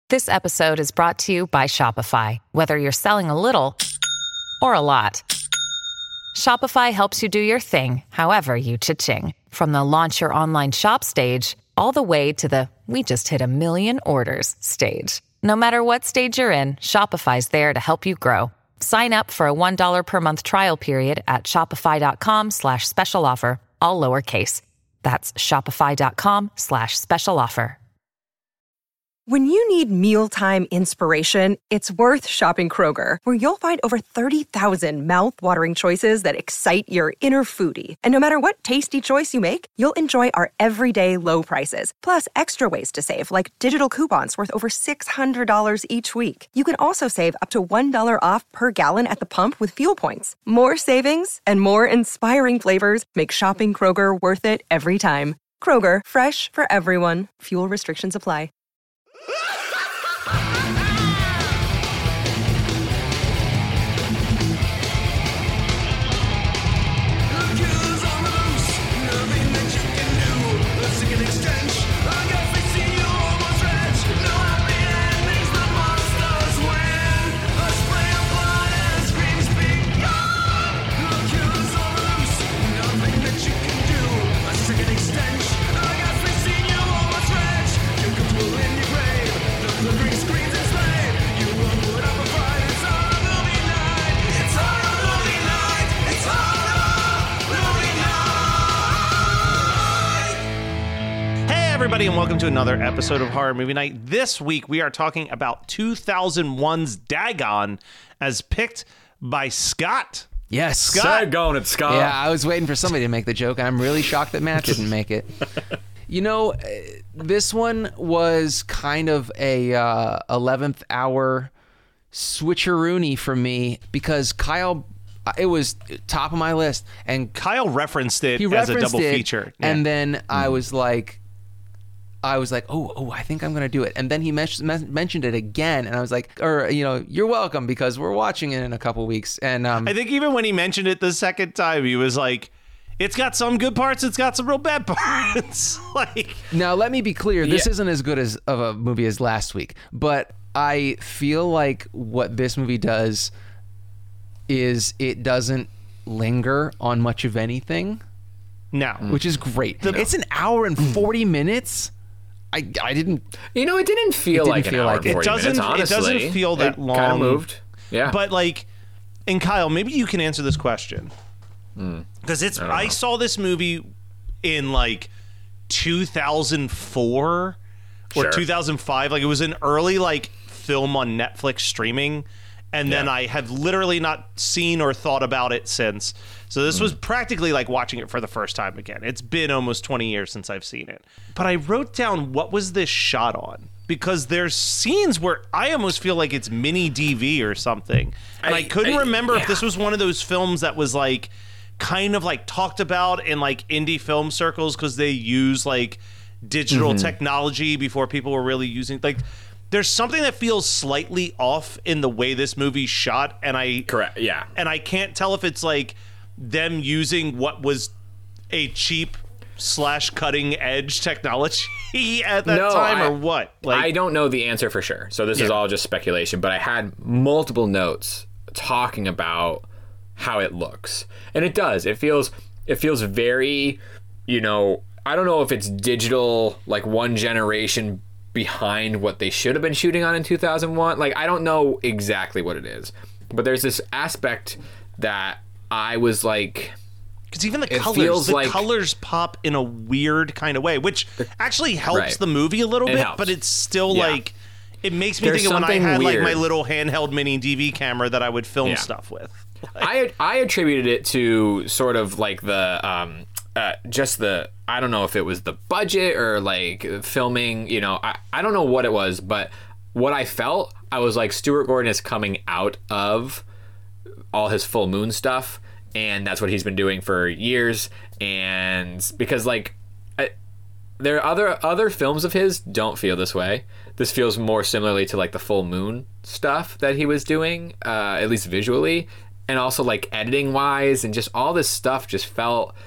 This episode is brought to you by Shopify. Whether you're selling a little or a lot, Shopify helps you do your thing, however you cha-ching. From the launch your online shop stage, all the way to the we just hit 1 million orders stage. No matter what stage you're in, Shopify's there to help you grow. Sign up for a $1 per month trial period at shopify.com/special offer, all lowercase. That's shopify.com/special offer. When you need mealtime inspiration, it's worth shopping Kroger, where you'll find over 30,000 mouth-watering choices that excite your inner foodie. And no matter what tasty choice you make, you'll enjoy our everyday low prices, plus extra ways to save, like digital coupons worth over $600 each week. You can also save up to $1 off per gallon at the pump with fuel points. More savings and more inspiring flavors make shopping Kroger worth it every time. Kroger, fresh for everyone. Fuel restrictions apply. Everybody, and welcome to another episode of Horror Movie Night. This week we are talking about 2001's Dagon as picked by Scott. Yes, Scott. Going at Scott. Yeah, I was waiting for somebody to make the joke. I'm really shocked that Matt didn't make it. You know, this one was kind of a 11th hour switcheroony for me because Kyle, it was top of my list, and Kyle referenced it he as a referenced double it, feature. And then I was like, oh, I think I'm going to do it. And then he mentioned it again. And I was like, you're welcome, because we're watching it in a couple weeks. And I think even when he mentioned it the second time, he was like, it's got some good parts, it's got some real bad parts. Now, let me be clear. This isn't as good of a movie as last week. But I feel like what this movie does is it doesn't linger on much of anything. No. Which is great. It's an hour and 40 minutes. I didn't. You know, it didn't feel like an hour and 40 minutes, honestly. It doesn't feel that long. Kind of moved. Yeah. But and Kyle, maybe you can answer this question. Because I saw this movie in 2004 or 2005. It was an early film on Netflix streaming. And then I have literally not seen or thought about it since. So this was practically like watching it for the first time again. It's been almost 20 years since I've seen it. But I wrote down, what was this shot on? Because there's scenes where I almost feel like it's mini DV or something. And I couldn't remember if this was one of those films that was kind of talked about in indie film circles because they use digital technology before people were really using there's something that feels slightly off in the way this movie's shot, and I can't tell if it's them using what was a cheap / cutting edge technology at that time or what. I don't know the answer for sure, so this is all just speculation, but I had multiple notes talking about how it looks, and it does. It feels very, I don't know if it's digital, one generation behind what they should have been shooting on in 2001. I don't know exactly what it is, but there's this aspect that I was because even the colors pop in a weird kind of way, which actually helps the movie a little bit, but it's still it makes me think of when I had my little handheld mini DV camera that I would film stuff with. I attributed it to sort of the just the, I don't know if it was the budget or filming, I don't know what it was, but what I felt, I was Stuart Gordon is coming out of all his full moon stuff, and that's what he's been doing for years. And because there are other films of his don't feel this way. This feels more similarly to the full moon stuff that he was doing, at least visually, and also editing wise, and just all this stuff just felt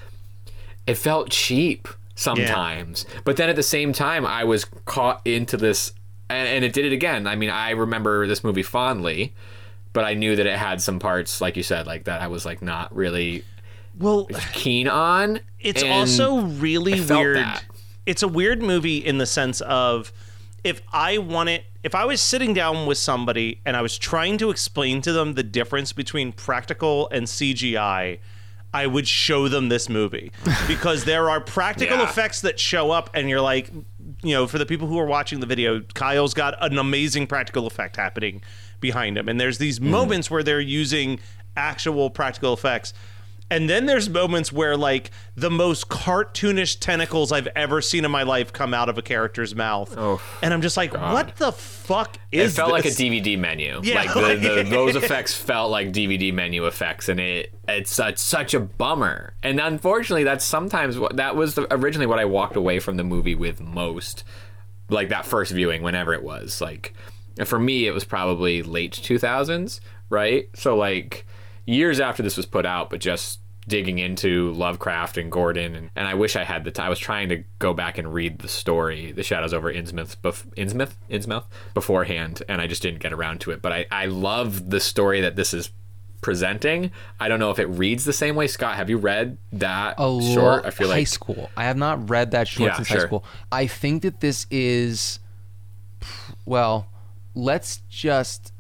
cheap sometimes. But then at the same time, I was caught into this and it did it again. I mean, I remember this movie fondly, but I knew that it had some parts, like you said, like that I was like not really keen on. It's also really weird. That. It's a weird movie in the sense of if I was sitting down with somebody and I was trying to explain to them the difference between practical and CGI, I would show them this movie because there are practical effects that show up and you're like, for the people who are watching the video, Kyle's got an amazing practical effect happening behind him. And there's these moments where they're using actual practical effects. And then there's moments where like the most cartoonish tentacles I've ever seen in my life come out of a character's mouth. Oh, and I'm just like, what the fuck is this? It felt like a DVD menu. Yeah, like those effects felt like DVD menu effects, and it's such a bummer. And unfortunately, that's sometimes that was originally what I walked away from the movie with most, like that first viewing, whenever it was. Like for me, it was probably late 2000s, right? So like years after this was put out, but just digging into Lovecraft and Gordon, and I wish I had the time. I was trying to go back and read the story, The Shadows over Innsmouth beforehand, and I just didn't get around to it. But I love the story that this is presenting. I don't know if it reads the same way. Scott, have you read that short? I feel like high school. I have not read that short since high school. I think that this is, well, let's just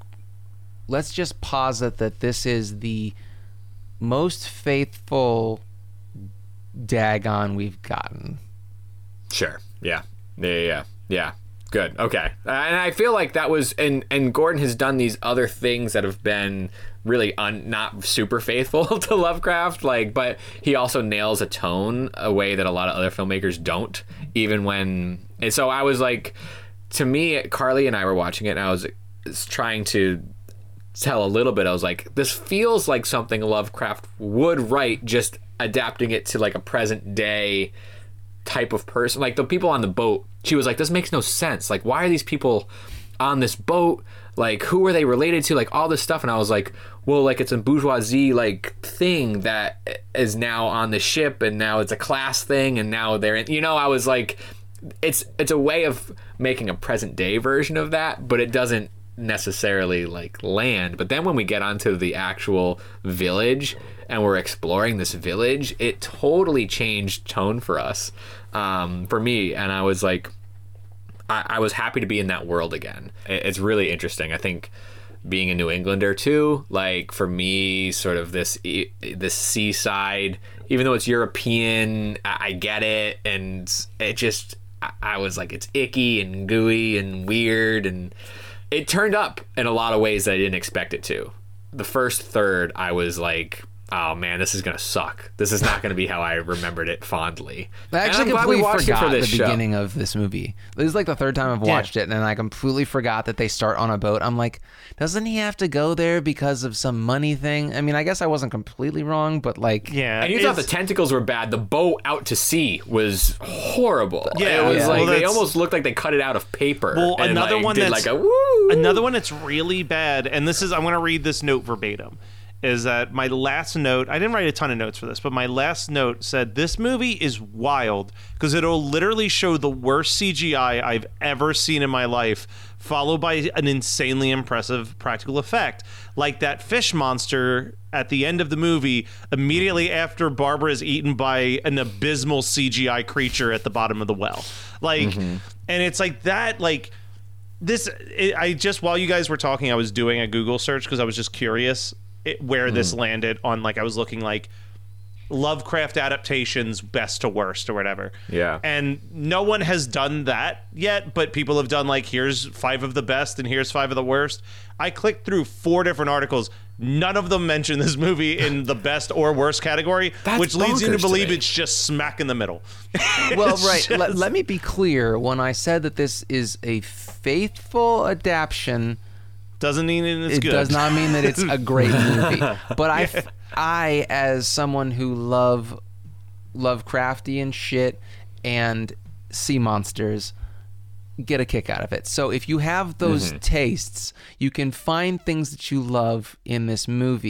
posit that this is the most faithful Dagon we've gotten. Sure. Yeah. Good. Okay. And I feel like that was, and Gordon has done these other things that have been really not super faithful to Lovecraft, but he also nails a tone a way that a lot of other filmmakers don't, even when, and so I was like, to me, Carly and I were watching it and I was trying to tell a little bit. I was like, this feels like something Lovecraft would write, just adapting it to like a present day type of person. Like the people on the boat, she was like, this makes no sense. Like, why are these people on this boat? Like, who are they related to? Like all this stuff. And I was like, well, like it's a bourgeoisie like thing that is now on the ship, and now it's a class thing, and now they're in, I was like, it's a way of making a present day version of that, but it doesn't necessarily like land. But then when we get onto the actual village and we're exploring this village, it totally changed tone for us, for me, and I was like, I was happy to be in that world again. It's really interesting. I think being a New Englander too, like for me, sort of this seaside, even though it's European, I get it, and it just, I was like, it's icky and gooey and weird, and it turned up in a lot of ways that I didn't expect it to. The first third, I was like, oh man, this is going to suck. This is not going to be how I remembered it fondly. I actually completely forgot the beginning of this movie. This is like the third time I've watched it, and I completely forgot that they start on a boat. I'm like, doesn't he have to go there because of some money thing? I mean, I guess I wasn't completely wrong, but like... Yeah. And you thought the tentacles were bad. The boat out to sea was horrible. Yeah. It was like, they almost looked like they cut it out of paper. Well, and another like, one did that's... like a woo! Another one that's really bad, and this is, I'm going to read this note verbatim, is that my last note, I didn't write a ton of notes for this, but my last note said, this movie is wild because it'll literally show the worst CGI I've ever seen in my life, followed by an insanely impressive practical effect. Like that fish monster at the end of the movie, immediately after Barbara is eaten by an abysmal CGI creature at the bottom of the well. Like, and it's like that, like, I just, while you guys were talking, I was doing a Google search because I was just curious where this landed on, like, I was looking like Lovecraft adaptations best to worst or whatever. Yeah. And no one has done that yet, but people have done like, here's 5 of the best and here's 5 of the worst. I clicked through 4 different articles. None of them mention this movie in the best or worst category, which leads you to believe it's just smack in the middle. Well, right. Let me be clear. When I said that this is a faithful adaptation, doesn't mean it's good. It does not mean that it's a great movie. But I, as someone who love Lovecraftian shit and sea monsters, get a kick out of it. So if you have those tastes, you can find things that you love in this movie.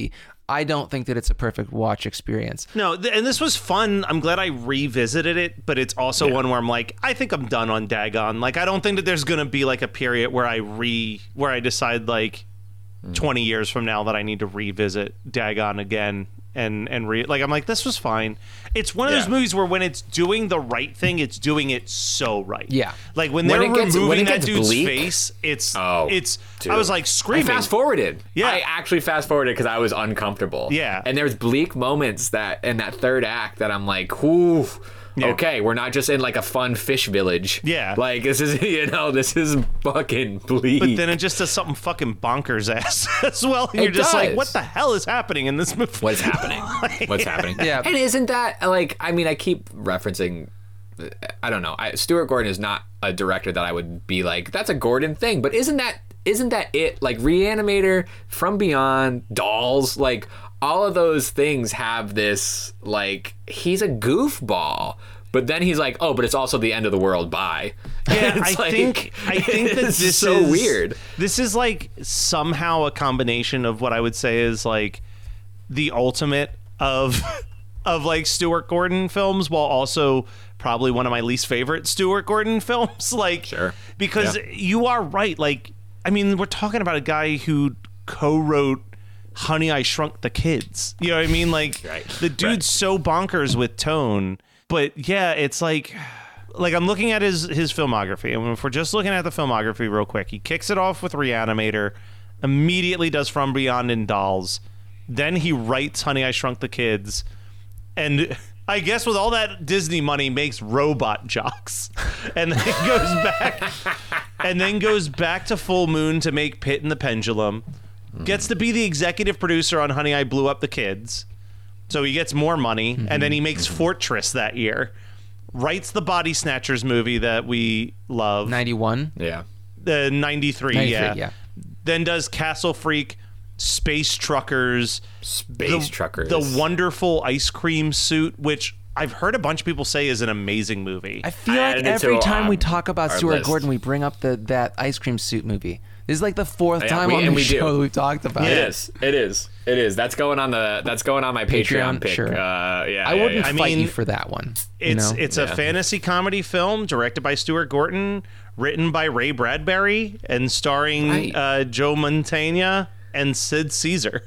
I don't think that it's a perfect watch experience. No, and this was fun. I'm glad I revisited it, but it's also one where I'm like, I think I'm done on Dagon. Like, I don't think that there's going to be like a period where I decide like 20 years from now that I need to revisit Dagon again. And like, I'm like, this was fine. It's one of those movies where when it's doing the right thing, it's doing it so right. Yeah. Like when they're removing that dude's face, it's dude. I was like screaming. I fast forwarded. Yeah. I actually fast forwarded because I was uncomfortable. Yeah. And there's bleak moments that in that third act that I'm like, whoo. Yeah. Okay, we're not just in like a fun fish village. Yeah. Like this is, this is fucking bleak. But then it just does something fucking bonkers ass as well. And you're just like, what the hell is happening in this movie? What's happening? What's happening? Yeah. And isn't that like, I mean, I keep referencing, I don't know. Stuart Gordon is not a director that I would be like, that's a Gordon thing. But isn't that it? Like Reanimator, From Beyond, Dolls, like all of those things have this, like, he's a goofball. But then he's like, oh, but it's also the end of the world. Bye. Yeah, I think that this is so weird. This is like somehow a combination of what I would say is like the ultimate of like Stuart Gordon films, while also probably one of my least favorite Stuart Gordon films. Like, sure, because you are right. Like, I mean, we're talking about a guy who co-wrote Honey, I Shrunk the Kids. You know what I mean? Like, the dude's so bonkers with tone. But yeah, it's like I'm looking at his filmography, and if we're just looking at the filmography real quick, he kicks it off with Reanimator, immediately does From Beyond and Dolls, then he writes Honey, I Shrunk the Kids, and I guess with all that Disney money makes Robot Jocks, and then goes back to Full Moon to make Pit and the Pendulum, gets to be the executive producer on Honey, I Blew Up the Kids. So he gets more money, and then he makes Fortress that year. Writes the Body Snatchers movie that we love. 91? Yeah. 93, yeah. Then does Castle Freak, Space Truckers. The Wonderful Ice Cream Suit, which I've heard a bunch of people say is an amazing movie. I feel like every time we talk about Stuart Gordon, we bring up that Ice Cream Suit movie. This is like the fourth time on the show that we've talked about it. It is. That's going on my Patreon pick. Sure. I wouldn't fight you for that one. It's a fantasy comedy film directed by Stuart Gordon, written by Ray Bradbury, and starring Joe Mantegna and Sid Caesar.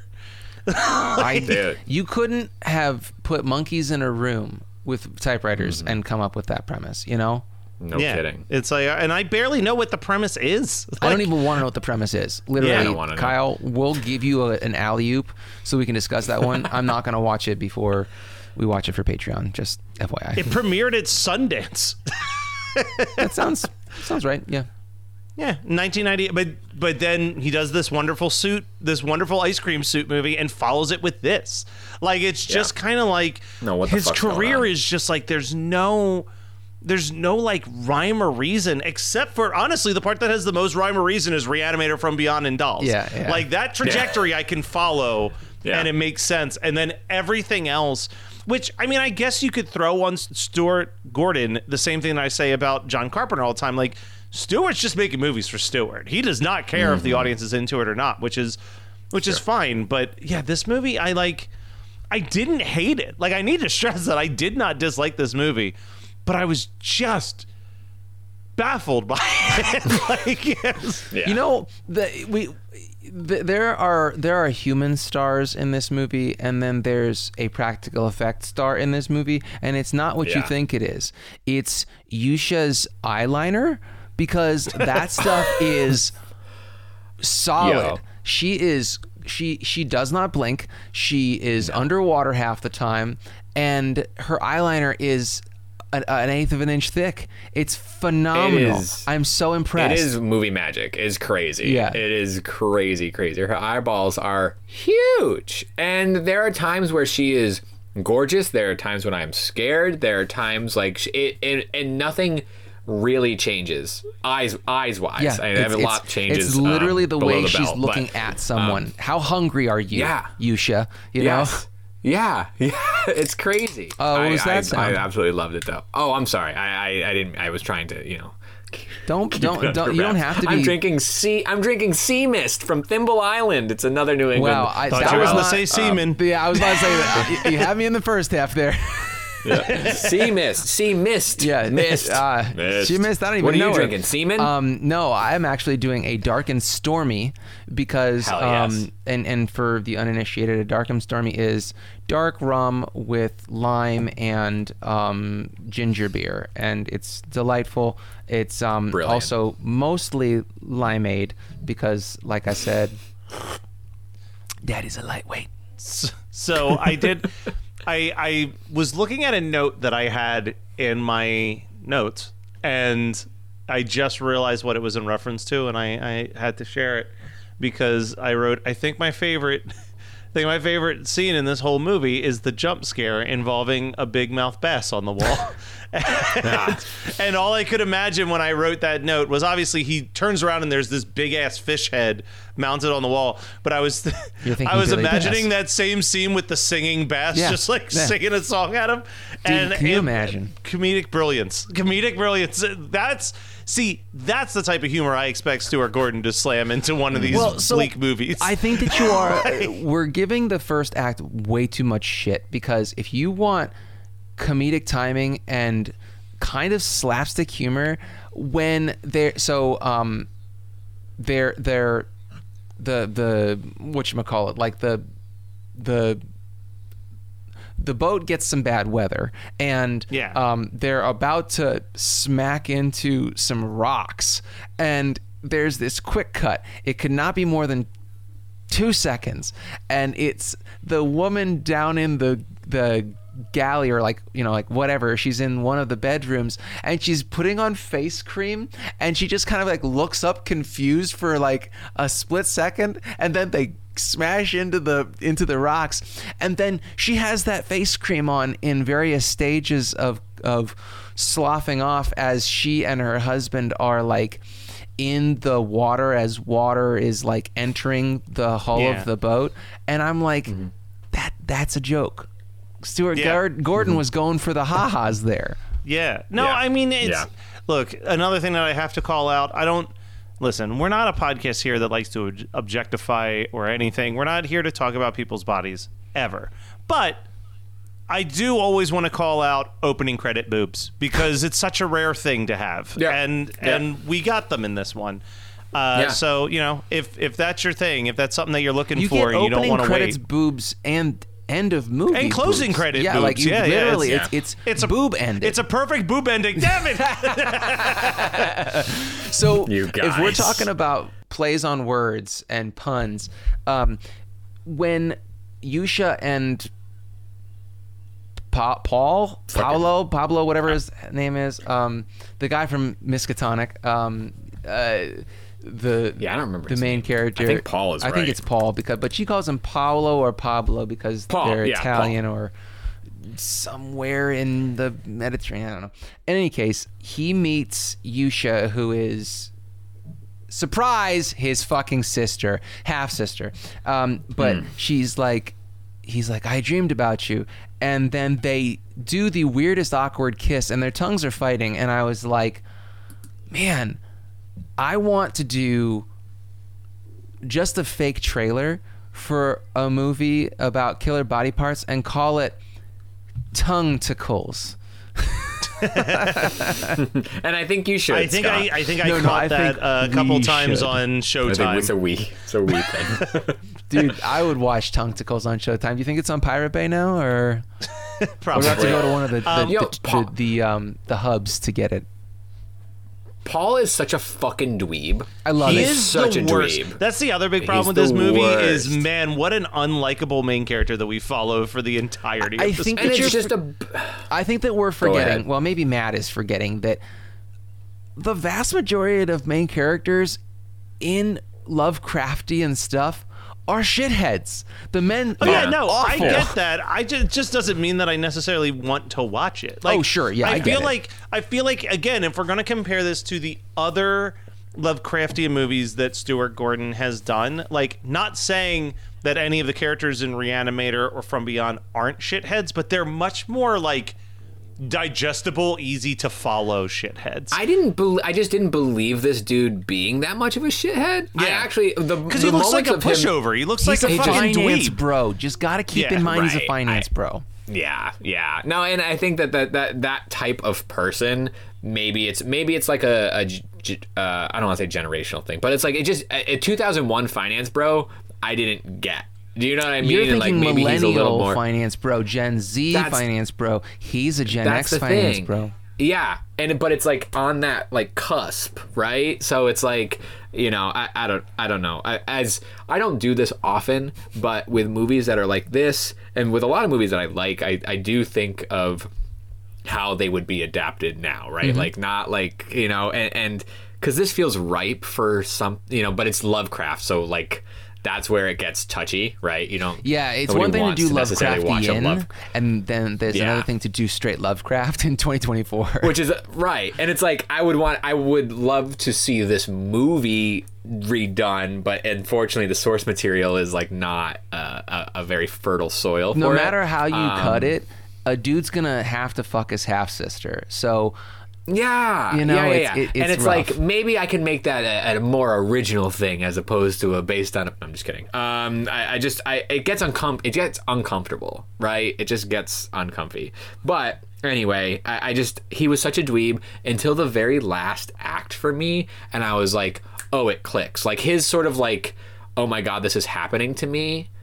You couldn't have put monkeys in a room with typewriters and come up with that premise, No kidding. It's like, and I barely know what the premise is. I don't even want to know what the premise is. Literally, I don't want to know. Kyle, we'll give you an alley-oop so we can discuss that one. I'm not going to watch it before we watch it for Patreon, just FYI. It premiered at Sundance. That sounds right, yeah. Yeah, 1990. But then he does this wonderful ice cream suit movie, and follows it with this. Like, it's just kind of like his career is just like there's no like rhyme or reason, except for honestly the part that has the most rhyme or reason is Reanimator, From Beyond and Dolls. Yeah. Like that trajectory I can follow and it makes sense. And then everything else, which I mean, I guess you could throw on Stuart Gordon the same thing that I say about John Carpenter all the time. Like, Stuart's just making movies for Stuart. He does not care if the audience is into it or not, which is fine. But yeah, this movie I didn't hate it. Like, I need to stress that I did not dislike this movie. But I was just baffled by it. There are human stars in this movie, and then there's a practical effect star in this movie, and it's not what you think it is. It's Yusha's eyeliner, because that stuff is solid. She does not blink. She is underwater half the time, and her eyeliner is an eighth of an inch thick. It's phenomenal. I'm so impressed. It is movie magic. It's crazy. Yeah. It is crazy. Her eyeballs are huge. And there are times where she is gorgeous. There are times when I'm scared. There are times like and nothing really changes eyes wise. Yeah, a lot changes. It's literally the way she's belt, looking at someone. How hungry are you, Yusha? You know? Yeah, it's crazy. What was that sound? I absolutely loved it though. Oh, I'm sorry. I didn't. I was trying to, Don't. You don't have to be. I'm drinking sea mist from Thimble Island. It's another New England. Wow, Thought you were going to say semen. Yeah, I was about to say that. You had me in the first half there. Yeah. Sea mist. Yeah, mist. Sea mist. I don't even know. What are you it. drinking? Semen? No, I'm actually doing a dark and stormy because Yes. and for the uninitiated, a dark and stormy is dark rum with lime and ginger beer, and it's delightful. It's also mostly limeade because, like I said, Daddy's a lightweight. So I did. I was looking at a note that I had in my notes, and I just realized what it was in reference to, and I had to share it because I wrote, I think my favorite scene in this whole movie is the jump scare involving a big mouth bass on the wall. And all I could imagine when I wrote that note was obviously he turns around and there's this big ass fish head mounted on the wall. But I was imagining that same scene with the singing bass, just singing a song at him. Dude, can you imagine? Comedic brilliance. That's the type of humor I expect Stuart Gordon to slam into one of these bleak movies. I think that you are. We're giving the first act way too much shit because if you want comedic timing and kind of slapstick humor when they're the whatchamacallit, like the boat gets some bad weather and they're about to smack into some rocks and there's this quick cut. It could not be more than 2 seconds and it's the woman down in the galley or like whatever, she's in one of the bedrooms and she's putting on face cream and she just kind of like looks up confused for like a split second and then they smash into the rocks and then she has that face cream on in various stages of sloughing off as she and her husband are like in the water as water is like entering the hull of the boat and I'm like that's a joke. Stuart Gordon was going for the ha-has there. Yeah. No, I mean, look, another thing that I have to call out, listen, we're not a podcast here that likes to objectify or anything. We're not here to talk about people's bodies, ever. But I do always want to call out opening credit boobs because it's such a rare thing to have. Yeah. And we got them in this one. So, if that's your thing, if that's something that you're looking for and you don't want to wait. Opening credits boobs and end of movie and closing boobs. credit boobs. Like you literally it's a boob ending. It's a perfect boob ending. Damn it. So if we're talking about plays on words and puns, when Yusha and Pablo, whatever his name is, the guy from Miskatonic, I don't remember the main character. I think Paul is right. I think it's Paul but she calls him Paolo or Pablo because they're Italian or somewhere in the Mediterranean. I don't know. In any case, he meets Yusha, who is surprise his fucking sister, half sister. But he's like, I dreamed about you, and then they do the weirdest awkward kiss, and their tongues are fighting, and I was like, man. I want to do just a fake trailer for a movie about killer body parts and call it Tongue Tickles. And I think you should. I think I caught that a couple times on Showtime. It's a we thing. Dude, I would watch Tongue Tickles on Showtime. Do you think it's on Pirate Bay now, or probably? We have to go to one of the hubs to get it. Paul is such a fucking dweeb. I love it. He is such a dweeb. That's the other big problem with this movie is, man, what an unlikable main character that we follow for the entirety of this movie. I think that we're forgetting, well, maybe Matt is forgetting, that the vast majority of main characters in Lovecraftian stuff are shitheads. The men are awful. I get that. It just doesn't mean that I necessarily want to watch it. Like, sure, yeah, I feel like again, if we're going to compare this to the other Lovecraftian movies that Stuart Gordon has done, like, not saying that any of the characters in Reanimator or From Beyond aren't shitheads, but they're much more like digestible, easy to follow shitheads. I just didn't believe this dude being that much of a shithead. Yeah. I actually because he looks like a pushover. He looks like a fucking finance dweeb. bro. Just gotta keep in mind he's a finance bro. Yeah. No, and I think that type of person, maybe it's like I don't want to say generational thing, but it's like a 2001 finance bro. I didn't get. Do you know what I mean? You're thinking like maybe he's a little more finance bro, Gen Z finance bro. He's a Gen X finance bro. Yeah, but it's like on that like cusp, right? So it's like, I don't know. I don't do this often, but with movies that are like this, and with a lot of movies that I like, I do think of how they would be adapted now, right? Like not like and because this feels ripe for some, but it's Lovecraft, so like. That's where it gets touchy, right? Yeah, it's one thing to do Lovecraftian, and then there's another thing to do straight Lovecraft in 2024. Which is right, and it's like I would love to see this movie redone, but unfortunately, the source material is like not a very fertile soil. No matter how you cut it, a dude's gonna have to fuck his half sister. So. Yeah, it's and it's rough. like maybe I can make that a more original thing as opposed to a based on. I'm just kidding. It gets uncomfortable, right? It just gets uncomfy. But anyway, he was such a dweeb until the very last act for me, and I was like, oh, it clicks. Like his sort of like, oh my god, this is happening to me.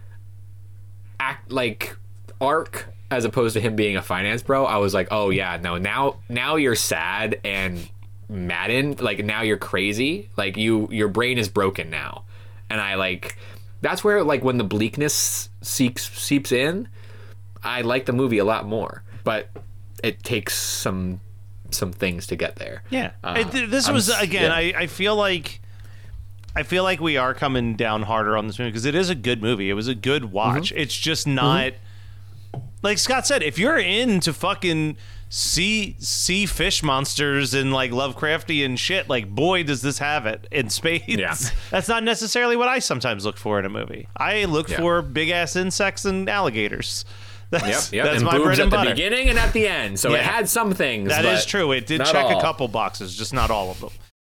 Arc. As opposed to him being a finance bro, I was like, oh yeah, no, now you're sad and maddened, like now you're crazy, like your brain is broken now, and I like that's where like when the bleakness seeps in, I like the movie a lot more, but it takes some things to get there. Yeah, this was again. Yeah. I feel like we are coming down harder on this movie because it is a good movie. It was a good watch. It's just not. Like Scott said, if you're into fucking sea fish monsters and like Lovecraftian shit, like boy does this have it in spades. Yeah. That's not necessarily what I sometimes look for in a movie. I look for big ass insects and alligators. That's and my bread and butter. At the beginning and at the end, so it had some things. That is true. It did check a couple boxes, just not all of them.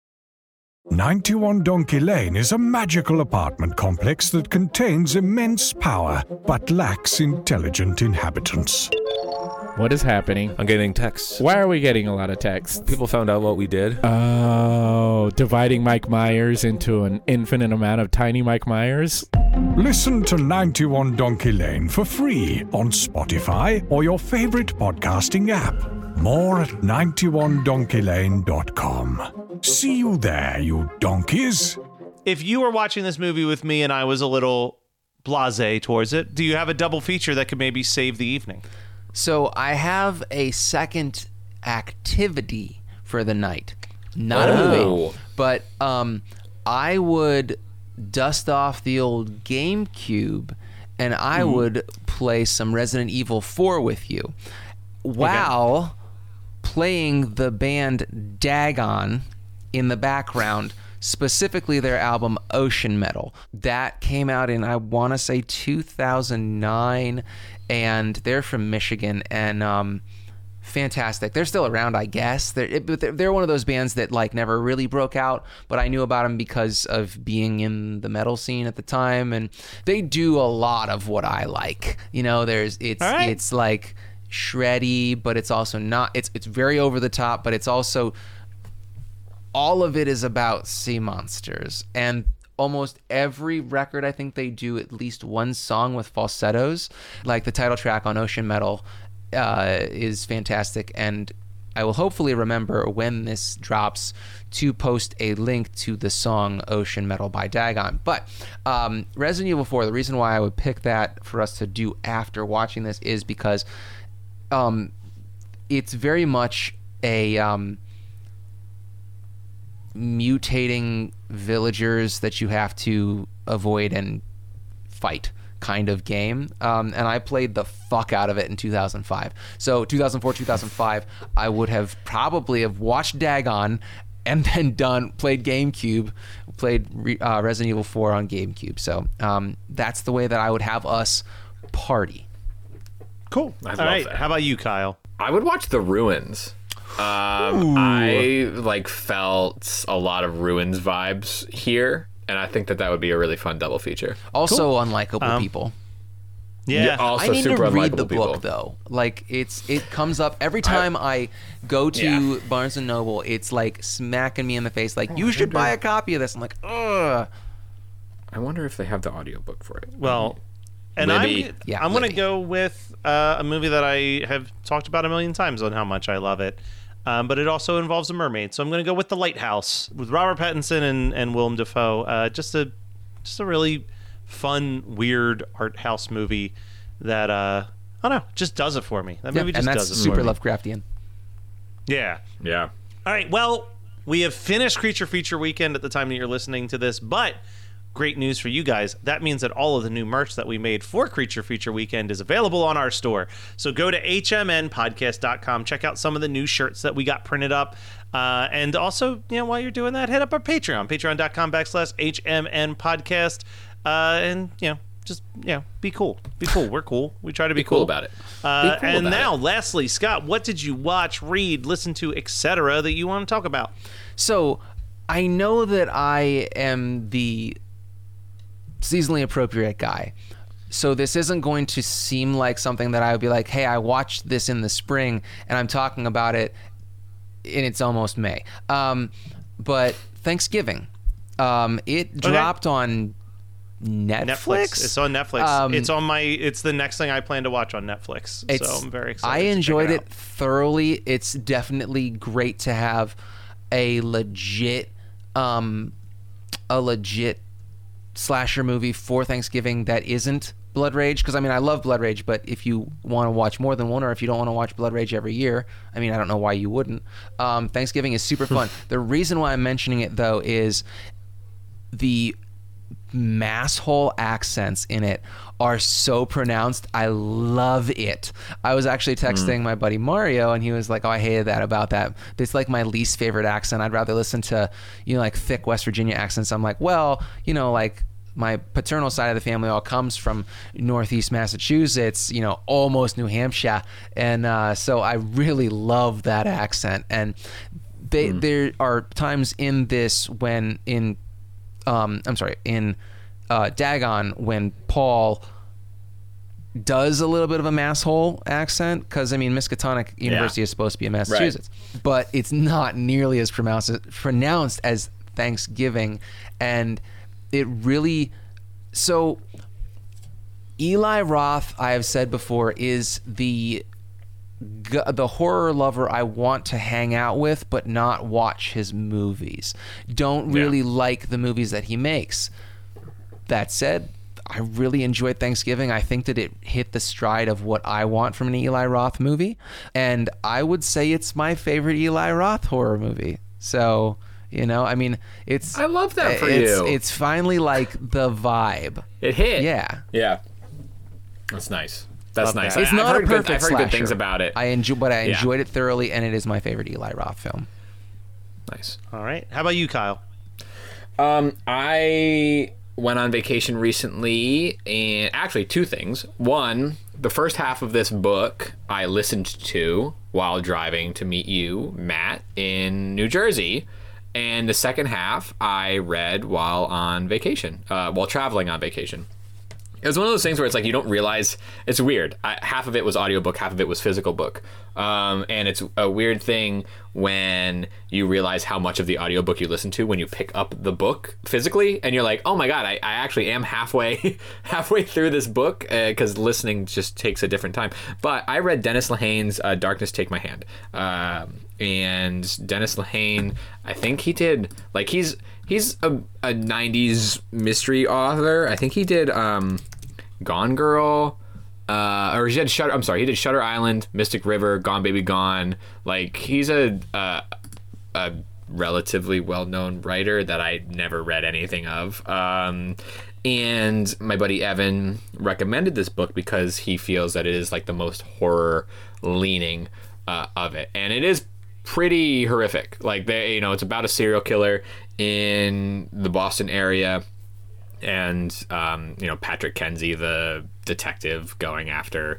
91 Donkey Lane is a magical apartment complex that contains immense power, but lacks intelligent inhabitants. What is happening? I'm getting texts. Why are we getting a lot of texts? People found out what we did. Oh, dividing Mike Myers into an infinite amount of tiny Mike Myers? Listen to 91 Donkey Lane for free on Spotify or your favorite podcasting app. More at 91donkeylane.com. See you there, you donkeys. If you were watching this movie with me and I was a little blasé towards it, do you have a double feature that could maybe save the evening? So I have a second activity for the night. Not a movie, but I would dust off the old GameCube and I would play some Resident Evil 4 with you while playing the band Dagon in the background, specifically their album Ocean Metal. That came out in, I want to say, 2009, and they're from Michigan, and fantastic. They're still around, I guess. They're one of those bands that like never really broke out, but I knew about them because of being in the metal scene at the time, and they do a lot of what I like. It's like shreddy, but it's also not. It's very over the top, but it's also all of it is about sea monsters, and almost every record I think they do at least one song with falsettos, like the title track on Ocean Metal is fantastic, and I will hopefully remember when this drops to post a link to the song Ocean Metal by Dagon. But Resident Evil 4, the reason why I would pick that for us to do after watching this is because it's very much a mutating villagers that you have to avoid and fight kind of game, and I played the fuck out of it in 2005. So 2004, 2005, I would have probably have watched Dagon and then played GameCube, played Resident Evil 4 on GameCube. So that's the way that I would have us party. Cool. All right. How about you, Kyle? I would watch The Ruins. I like felt a lot of Ruins vibes here, and I think that would be a really fun double feature. Also, unlikable people. Yeah. Also I need super to read unlikable the people. book though. Like it comes up every time I go to Barnes and Noble. It's like smacking me in the face. Like you should buy a copy of this. I'm like, ugh. I wonder if they have the audiobook for it. Well, and Libby. I'm going to go with a movie that I have talked about a million times on how much I love it. But it also involves a mermaid. So I'm going to go with The Lighthouse with Robert Pattinson and Willem Dafoe. Just a really fun, weird art house movie that I don't know, just does it for me. That movie just and does that's it super for me. Lovecraftian. Yeah. Yeah. All right. Well, we have finished Creature Feature Weekend at the time that you're listening to this, but great news for you guys. That means that all of the new merch that we made for Creature Feature Weekend is available on our store. So go to hmnpodcast.com, check out some of the new shirts that we got printed up. And also, while you're doing that, hit up our Patreon, patreon.com/hmnpodcast. And, just, be cool. Be cool. We're cool. We try to be cool about it. And now, lastly, Scott, what did you watch, read, listen to, etc. that you want to talk about? So I know that I am the seasonally appropriate guy. So this isn't going to seem like something that I would be like, hey, I watched this in the spring and I'm talking about it and it's almost May. But Thanksgiving, it dropped on Netflix. It's on Netflix. It's the next thing I plan to watch on Netflix. So I'm very excited. I enjoyed it thoroughly. It's definitely great to have a legit slasher movie for Thanksgiving that isn't Blood Rage, because I love Blood Rage, but if you want to watch more than one, or if you don't want to watch Blood Rage every year, I don't know why you wouldn't. Thanksgiving is super fun. The reason why I'm mentioning it though is the masshole accents in it are so pronounced. I love it. I was actually texting my buddy Mario and he was like, oh, I hated that about that. It's like my least favorite accent. I'd rather listen to, like thick West Virginia accents. I'm like, well, like my paternal side of the family all comes from Northeast Massachusetts, almost New Hampshire. And so I really love that accent. And there are times in this when in Dagon, when Paul does a little bit of a masshole accent, because Miskatonic University is supposed to be in Massachusetts, but it's not nearly as pronounced as Thanksgiving, and it really. So Eli Roth, I have said before, is the horror lover I want to hang out with but not watch his movies. Don't really like the movies that he makes. That said, I really enjoyed Thanksgiving. I think that it hit the stride of what I want from an Eli Roth movie, and I would say it's my favorite Eli Roth horror movie. So it's. I love that for you. It's finally like the vibe. It hit. Yeah. That's nice. That's nice. It's not a perfect I've heard slasher. Good things about it. I enjoyed it thoroughly, and it is my favorite Eli Roth film. Nice. All right. How about you, Kyle? I went on vacation recently, and actually two things. One, the first half of this book I listened to while driving to meet you, Matt, in New Jersey. And the second half I read while on vacation, while traveling on vacation. It was one of those things where it's like you don't realize. It's weird. Half of it was audiobook, half of it was physical book. And it's a weird thing when you realize how much of the audiobook you listen to when you pick up the book physically, and you're like, oh my God, I actually am halfway through this book, because listening just takes a different time. But I read Dennis Lehane's Darkness Take My Hand. And Dennis Lehane, I think he did, like, he's a 90s mystery author. I think he did Gone Girl, or he did he did Shutter Island, Mystic River, Gone Baby Gone. Like, he's a relatively well-known writer that I never read anything of. And my buddy Evan recommended this book because he feels that it is like the most horror leaning of it, and it is pretty horrific. Like, it's about a serial killer in the Boston area, and Patrick Kenzie, the detective, going after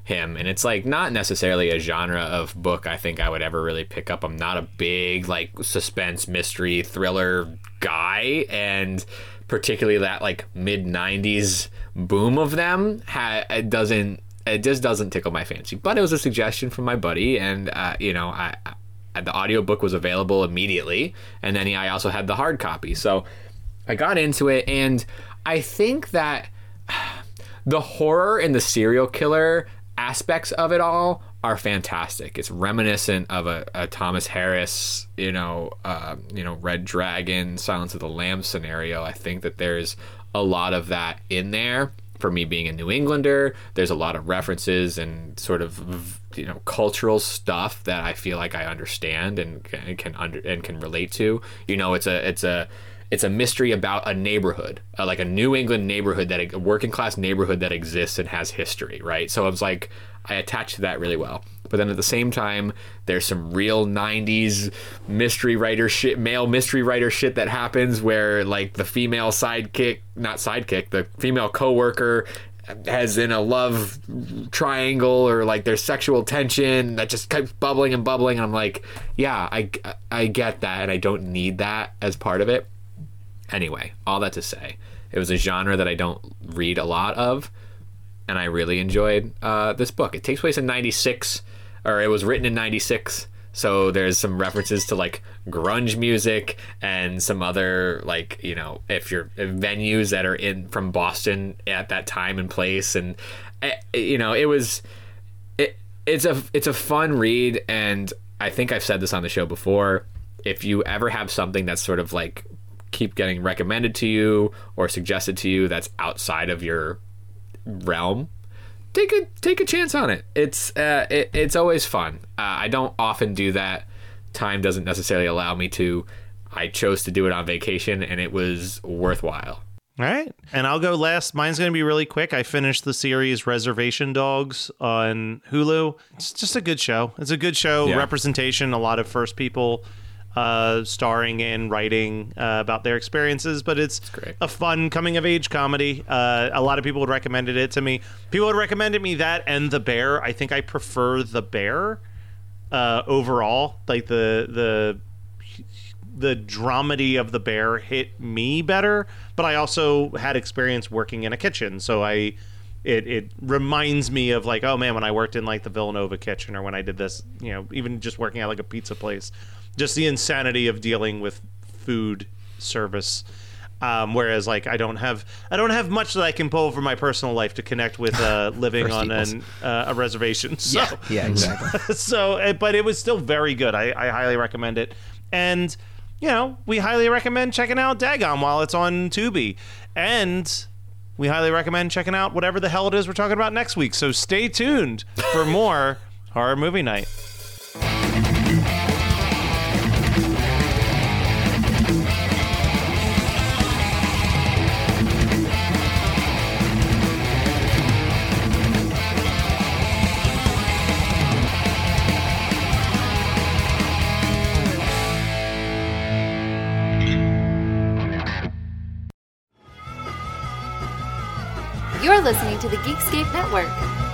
him. And it's like not necessarily a genre of book I think I would ever really pick up. I'm not a big like suspense, mystery, thriller guy, and particularly that like mid 90s boom of them it just doesn't tickle my fancy. But it was a suggestion from my buddy, and the audiobook was available immediately, and then I also had the hard copy. So I got into it, and I think that the horror and the serial killer aspects of it all are fantastic. It's reminiscent of a Thomas Harris, Red Dragon, Silence of the Lambs scenario. I think that there's a lot of that in there. For me being a New Englander, there's a lot of references and sort of cultural stuff that I feel like I understand and can relate to. It's a mystery about a neighborhood, like a New England neighborhood, a working class neighborhood that exists and has history, right? So I was like, I attached to that really well. But then at the same time, there's some real 90s mystery writer shit, male mystery writer shit that happens where like the female the female coworker has in a love triangle, or like there's sexual tension that just keeps bubbling and bubbling. And I'm like, yeah, I get that, and I don't need that as part of it. Anyway, all that to say, it was a genre that I don't read a lot of, and I really enjoyed this book. It takes place in 96, or it was written in 96, so there's some references to like grunge music and some other like, if you're venues that are from Boston at that time and place, and it's a fun read. And I think I've said this on the show before, if you ever have something that's sort of like keep getting recommended to you or suggested to you that's outside of your realm, take a chance on it. It's always fun. I don't often do that. Time doesn't necessarily allow me to. I chose to do it on vacation, and it was worthwhile. All right, and I'll go last. Mine's going to be really quick. I finished the series Reservation Dogs on Hulu. It's just a good show. It's a good show. Yeah. Representation, a lot of first people starring and writing about their experiences, but it's a fun coming of age comedy. A lot of people would recommend it to me. People would recommend me that and The Bear. I think I prefer The Bear overall. Like the dramedy of The Bear hit me better, but I also had experience working in a kitchen, so it reminds me of like, oh man, when I worked in like the Villanova kitchen, or when I did this, even just working at like a pizza place. Just the insanity of dealing with food service, whereas like I don't have much that I can pull from my personal life to connect with living on a reservation. So, yeah, exactly. But it was still very good. I highly recommend it, and we highly recommend checking out Dagon while it's on Tubi, and we highly recommend checking out whatever the hell it is we're talking about next week. So stay tuned for more Horror Movie Night. You're listening to the Geekscape Network.